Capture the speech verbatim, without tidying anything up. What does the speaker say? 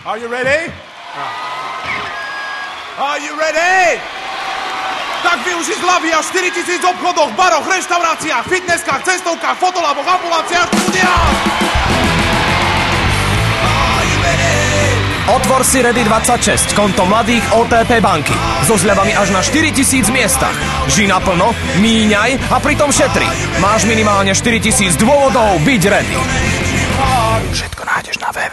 Are you ready? Are you ready? Tak využiť zľavy a štyritisíc obchodoch, baroch, reštauráciách, fitnesskách, cestovkách, fotolaboch, ambulanциách, štúdiách. Are you ready? Otvor si Ready dvadsaťšesť, konto mladých ó té pé banky. So zľavami až na štyritisíc miestach. Ži naplno, míňaj a pritom šetri. Máš minimálne štyritisíc dôvodov byť ready. Všetko nájdeš na webe